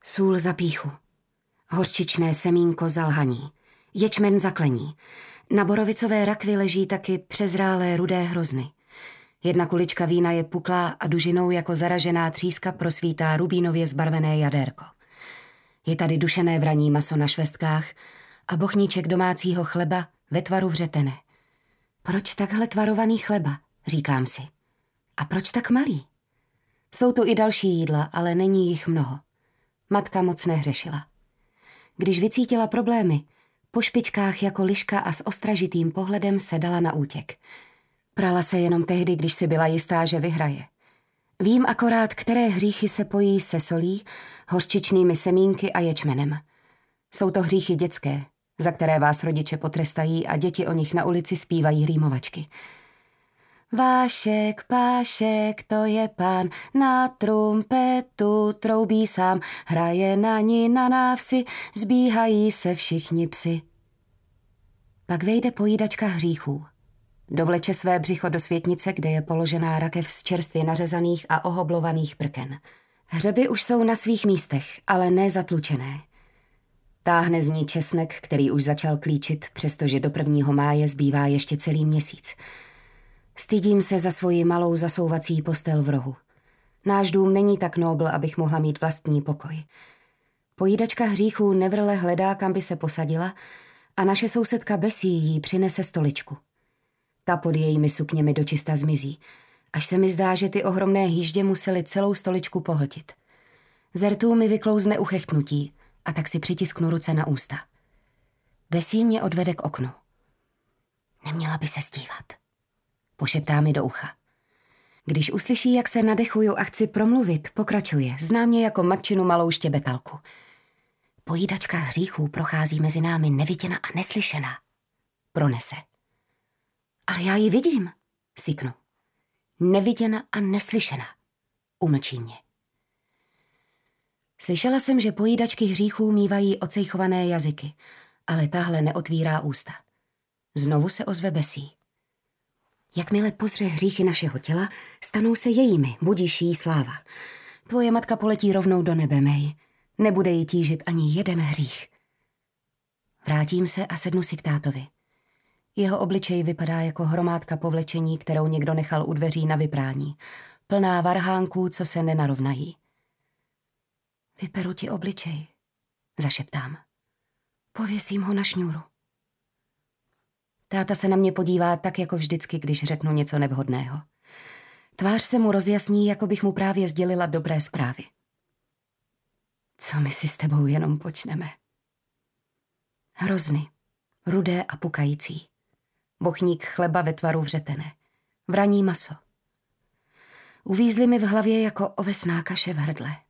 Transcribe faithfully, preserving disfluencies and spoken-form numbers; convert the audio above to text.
Sůl za pýchu, hořčičné semínko za lhaní, ječmen za klení. Na borovicové rakvi leží taky přezrálé rudé hrozny. Jedna kulička vína je puklá a dužinou jako zaražená tříska prosvítá rubínově zbarvené jadérko. Je tady dušené vraní maso na švestkách a bochníček domácího chleba ve tvaru vřetene. Proč takhle tvarovaný chleba, říkám si. A proč tak malý? Jsou tu i další jídla, ale není jich mnoho. Matka moc nehřešila. Když vycítila problémy, po špičkách jako liška a s ostražitým pohledem se dala na útěk. Prala se jenom tehdy, když si byla jistá, že vyhraje. Vím akorát, které hříchy se pojí se solí, hořčičnými semínky a ječmenem. Jsou to hříchy dětské, za které vás rodiče potrestají a děti o nich na ulici zpívají rýmovačky. Vášek, pášek, to je pán, na trumpetu troubí sám, hraje na ní na návsi, zbíhají se všichni psi. Pak vejde pojídačka hříchů. Dovleče své břicho do světnice, kde je položená rakev z čerstvě nařezaných a ohoblovaných prken. Hřeby už jsou na svých místech, ale ne zatlučené. Táhne z ní česnek, který už začal klíčit, přestože do prvního máje zbývá ještě celý měsíc. Stydím se za svoji malou zasouvací postel v rohu. Náš dům není tak nobl, abych mohla mít vlastní pokoj. Pojídačka hříchů nevrle hledá, kam by se posadila, a naše sousedka Bessie jí přinese stoličku. Ta pod jejími sukněmi dočista zmizí, až se mi zdá, že ty ohromné hýždě musely celou stoličku pohltit. Zertů mi vyklouzne uchechtnutí a tak si přitisknu ruce na ústa. Bessie mě odvede k oknu. Neměla by se stívat, pošeptá mi do ucha. Když uslyší, jak se nadechuju a chci promluvit, pokračuje, zná mě jako matčinu malou štěbetalku. Pojídačka hříchů prochází mezi námi neviděna a neslyšená. Pronese. Ale já ji vidím, syknu. Neviděna a neslyšená. Umlčí mě. Slyšela jsem, že pojídačky hříchů mívají ocejchované jazyky, ale tahle neotvírá ústa. Znovu se ozve Bessie. Jakmile pozře hříchy našeho těla, stanou se jejími, budíš jí sláva. Tvoje matka poletí rovnou do nebe, May. Nebude jí tížit ani jeden hřích. Vrátím se a sednu si k tátovi. Jeho obličej vypadá jako hromádka povlečení, kterou někdo nechal u dveří na vyprání. Plná varhánků, co se nenarovnají. Vyperu ti obličej, zašeptám. Pověsím ho na šňůru. Táta se na mě podívá tak jako vždycky, když řeknu něco nevhodného. Tvář se mu rozjasní, jako bych mu právě sdělila dobré zprávy. Co my si s tebou jenom počneme? Hrozny, rudé a pukající. Bochník chleba ve tvaru vřetene. Vraní maso. Uvízly mi v hlavě jako ovesná kaše v hrdle.